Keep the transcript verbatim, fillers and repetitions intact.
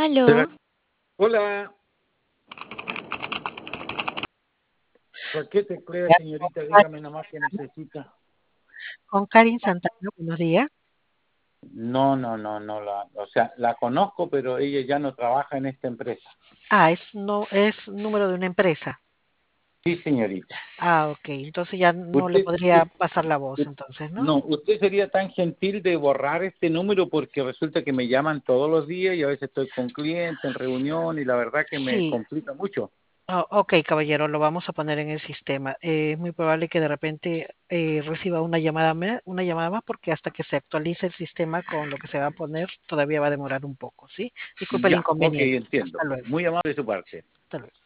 Hola, Aló, hola, ¿por qué teclea, ya, señorita? Dígame nomás qué necesita. con Karin Santana, buenos días. No, no, no, no la, o sea, la conozco, pero ella ya no trabaja en esta empresa. Ah, es no es número de una empresa. Sí, señorita. Ah, ok. Entonces ya no le Usted, podría u- pasar la voz, u- entonces, ¿no? no, usted sería tan gentil de borrar este número porque resulta que me llaman todos los días y a veces estoy con clientes en reunión y la verdad que me Sí. complica mucho. Ah, ok, caballero, lo vamos a poner en el sistema. Eh, es muy probable que de repente eh, reciba una llamada, me- una llamada más porque hasta que se actualice el sistema con lo que se va a poner todavía va a demorar un poco, ¿sí? Disculpe el Ya, ok, inconveniente. entiendo. Hasta luego. Muy amable de su parte. Hasta luego.